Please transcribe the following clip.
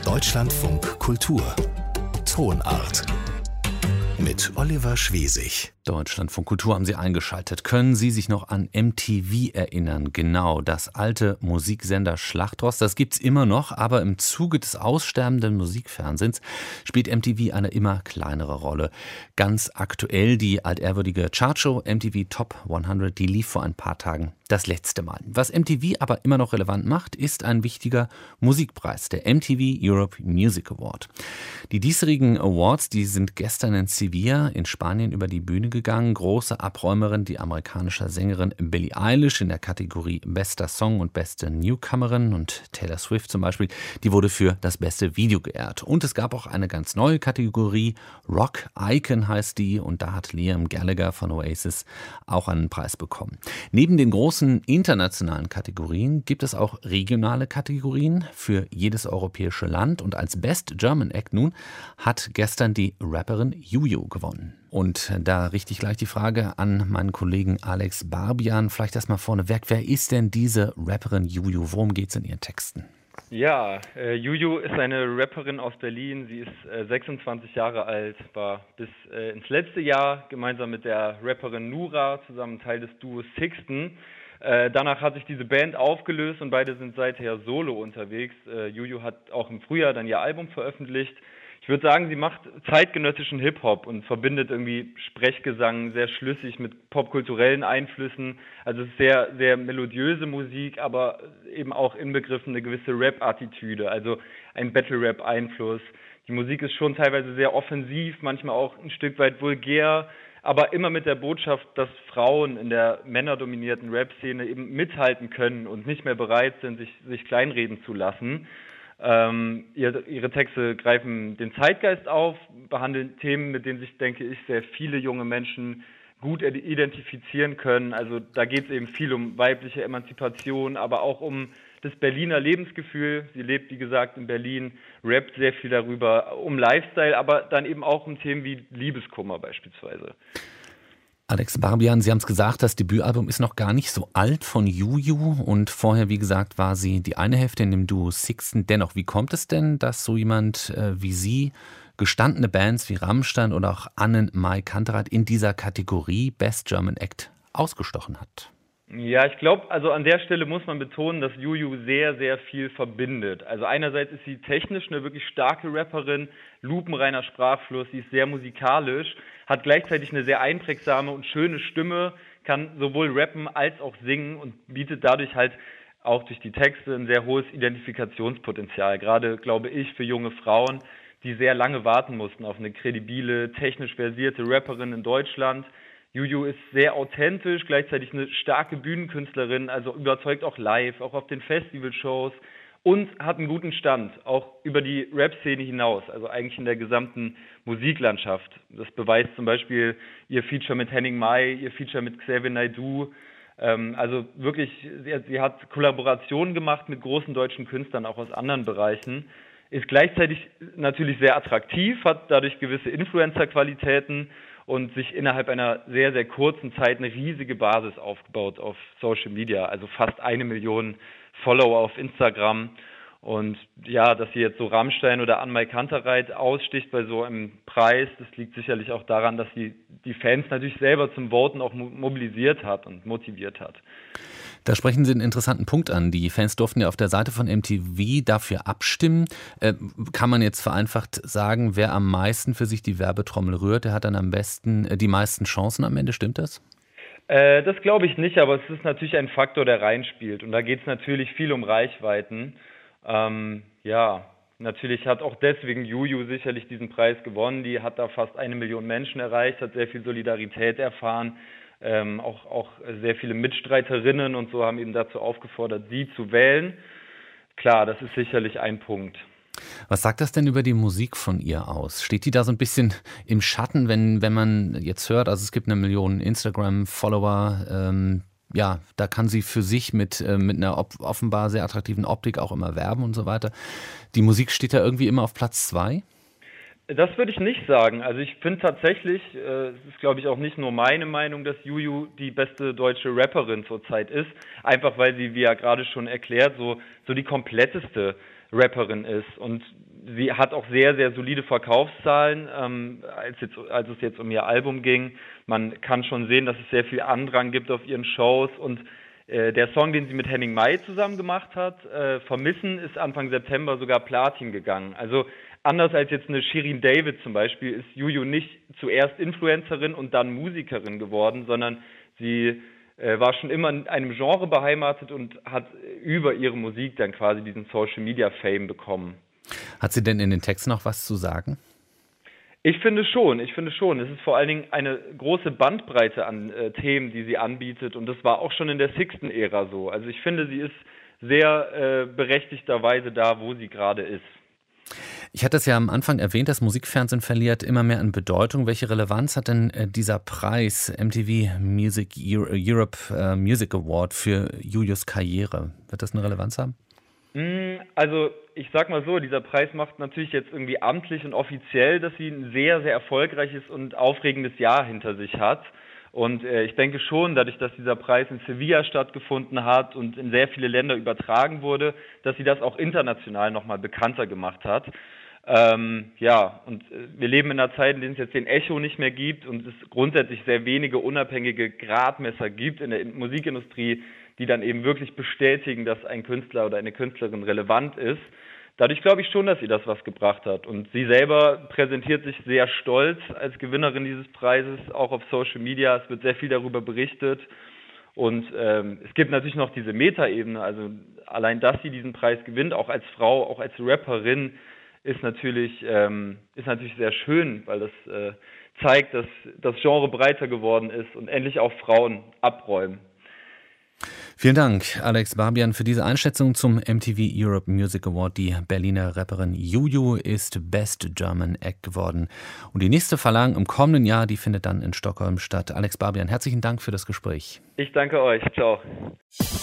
Deutschlandfunk Kultur Tonart mit Oliver Schwesig. Deutschlandfunk Kultur haben Sie eingeschaltet. Können Sie sich noch an MTV erinnern? Genau, das alte Musiksender Schlachtrost, das gibt's immer noch, aber im Zuge des aussterbenden Musikfernsehens spielt MTV eine immer kleinere Rolle. Ganz aktuell die altehrwürdige Chartshow MTV Top 100, die lief vor ein paar Tagen das letzte Mal. Was MTV aber immer noch relevant macht, ist ein wichtiger Musikpreis, der MTV Europe Music Award. Die diesjährigen Awards, die sind gestern in Sevilla in Spanien über die Bühne gegangen. Große Abräumerin, die amerikanische Sängerin Billie Eilish in der Kategorie Bester Song und Beste Newcomerin, und Taylor Swift zum Beispiel, die wurde für das beste Video geehrt. Und es gab auch eine ganz neue Kategorie, Rock Icon heißt die, und da hat Liam Gallagher von Oasis auch einen Preis bekommen. Neben den großen internationalen Kategorien gibt es auch regionale Kategorien für jedes europäische Land, und als Best German Act nun hat gestern die Rapperin Juju gewonnen. Und da richte ich gleich die Frage an meinen Kollegen Alex Barbian. Vielleicht erstmal vorneweg, wer ist denn diese Rapperin Juju? Worum geht es in ihren Texten? Ja, Juju ist eine Rapperin aus Berlin. Sie ist 26 Jahre alt, war bis ins letzte Jahr gemeinsam mit der Rapperin Nura zusammen Teil des Duos Sixten. Danach hat sich diese Band aufgelöst und beide sind seither solo unterwegs. Juju hat auch im Frühjahr dann ihr Album veröffentlicht. Ich würde sagen, sie macht zeitgenössischen Hip-Hop und verbindet irgendwie Sprechgesang sehr schlüssig mit popkulturellen Einflüssen. Also es ist sehr, sehr melodiöse Musik, aber eben auch inbegriffen eine gewisse Rap-Attitüde, also ein Battle-Rap-Einfluss. Die Musik ist schon teilweise sehr offensiv, manchmal auch ein Stück weit vulgär, aber immer mit der Botschaft, dass Frauen in der männerdominierten Rap-Szene eben mithalten können und nicht mehr bereit sind, sich kleinreden zu lassen. Ihre Texte greifen den Zeitgeist auf, behandeln Themen, mit denen sich, denke ich, sehr viele junge Menschen gut identifizieren können. Also da geht es eben viel um weibliche Emanzipation, aber auch um das Berliner Lebensgefühl. Sie lebt, wie gesagt, in Berlin, rappt sehr viel darüber, um Lifestyle, aber dann eben auch um Themen wie Liebeskummer beispielsweise. Alex Barbian, Sie haben es gesagt, das Debütalbum ist noch gar nicht so alt von Juju, und vorher, wie gesagt, war sie die eine Hälfte in dem Duo Sixten. Dennoch, wie kommt es denn, dass so jemand wie Sie gestandene Bands wie Rammstein oder auch Annen-Mai Kantereit in dieser Kategorie Best German Act ausgestochen hat? Ja, ich glaube, also an der Stelle muss man betonen, dass Juju sehr, sehr viel verbindet. Also einerseits ist sie technisch eine wirklich starke Rapperin, lupenreiner Sprachfluss, sie ist sehr musikalisch, hat gleichzeitig eine sehr einprägsame und schöne Stimme, kann sowohl rappen als auch singen und bietet dadurch halt auch durch die Texte ein sehr hohes Identifikationspotenzial. Gerade, glaube ich, für junge Frauen, die sehr lange warten mussten auf eine kredibile, technisch versierte Rapperin in Deutschland. Juju ist sehr authentisch, gleichzeitig eine starke Bühnenkünstlerin, also überzeugt auch live, auch auf den Festivalshows, und hat einen guten Stand, auch über die Rap-Szene hinaus, also eigentlich in der gesamten Musiklandschaft. Das beweist zum Beispiel ihr Feature mit Henning Mai, ihr Feature mit Xavier Naidoo. Also wirklich, sie hat Kollaborationen gemacht mit großen deutschen Künstlern, auch aus anderen Bereichen, ist gleichzeitig natürlich sehr attraktiv, hat dadurch gewisse Influencer-Qualitäten und sich innerhalb einer sehr, sehr kurzen Zeit eine riesige Basis aufgebaut auf Social Media, also fast 1 Million Follower auf Instagram. Und ja, dass sie jetzt so Rammstein oder Annen-Mai Kantereit aussticht bei so einem Preis, das liegt sicherlich auch daran, dass sie die Fans natürlich selber zum Voten auch mobilisiert hat und motiviert hat. Da sprechen Sie einen interessanten Punkt an. Die Fans durften ja auf der Seite von MTV dafür abstimmen. Kann man jetzt vereinfacht sagen, wer am meisten für sich die Werbetrommel rührt, der hat dann am besten die meisten Chancen am Ende, stimmt das? Das glaube ich nicht, aber es ist natürlich ein Faktor, der reinspielt. Und da geht es natürlich viel um Reichweiten. Ja, natürlich hat auch deswegen Juju sicherlich diesen Preis gewonnen. Die hat da fast 1 Million Menschen erreicht, hat sehr viel Solidarität erfahren. Auch sehr viele Mitstreiterinnen und so haben eben dazu aufgefordert, sie zu wählen. Klar, das ist sicherlich ein Punkt. Was sagt das denn über die Musik von ihr aus? Steht die da so ein bisschen im Schatten, wenn man jetzt hört, also es gibt 1 Million Instagram-Follower, ja, da kann sie für sich mit einer offenbar sehr attraktiven Optik auch immer werben und so weiter. Die Musik steht da irgendwie immer auf Platz 2? Das würde ich nicht sagen. Also ich finde tatsächlich, es ist glaube ich auch nicht nur meine Meinung, dass Juju die beste deutsche Rapperin zurzeit ist, einfach weil sie, wie ja gerade schon erklärt, so die kompletteste Rapperin ist. Und sie hat auch sehr, sehr solide Verkaufszahlen, als es jetzt um ihr Album ging. Man kann schon sehen, dass es sehr viel Andrang gibt auf ihren Shows und der Song, den sie mit Henning Mai zusammen gemacht hat, Vermissen, ist Anfang September sogar Platin gegangen. Also anders als jetzt eine Shirin David zum Beispiel, ist Juju nicht zuerst Influencerin und dann Musikerin geworden, sondern sie war schon immer in einem Genre beheimatet und hat über ihre Musik dann quasi diesen Social-Media-Fame bekommen. Hat sie denn in den Texten noch was zu sagen? Ich finde schon. Es ist vor allen Dingen eine große Bandbreite an Themen, die sie anbietet und das war auch schon in der Sixten-Ära so. Also ich finde, sie ist sehr berechtigterweise da, wo sie gerade ist. Ich hatte es ja am Anfang erwähnt, das Musikfernsehen verliert immer mehr an Bedeutung. Welche Relevanz hat denn dieser Preis MTV Music Europe Music Award für Jujus Karriere? Wird das eine Relevanz haben? Also ich sag mal so, dieser Preis macht natürlich jetzt irgendwie amtlich und offiziell, dass sie ein sehr, sehr erfolgreiches und aufregendes Jahr hinter sich hat. Und ich denke schon, dadurch, dass dieser Preis in Sevilla stattgefunden hat und in sehr viele Länder übertragen wurde, dass sie das auch international nochmal bekannter gemacht hat. Wir leben in einer Zeit, in der es jetzt den Echo nicht mehr gibt und es grundsätzlich sehr wenige unabhängige Gradmesser gibt in der Musikindustrie, die dann eben wirklich bestätigen, dass ein Künstler oder eine Künstlerin relevant ist. Dadurch glaube ich schon, dass ihr das was gebracht hat. Und sie selber präsentiert sich sehr stolz als Gewinnerin dieses Preises, auch auf Social Media. Es wird sehr viel darüber berichtet. Und es gibt natürlich noch diese Metaebene. Also allein, dass sie diesen Preis gewinnt, auch als Frau, auch als Rapperin, ist natürlich sehr schön, weil das zeigt, dass das Genre breiter geworden ist und endlich auch Frauen abräumen. Vielen Dank, Alex Barbian, für diese Einschätzung zum MTV Europe Music Award. Die Berliner Rapperin Juju ist Best German Act geworden. Und die nächste Verleihung im kommenden Jahr, die findet dann in Stockholm statt. Alex Barbian, herzlichen Dank für das Gespräch. Ich danke euch. Ciao.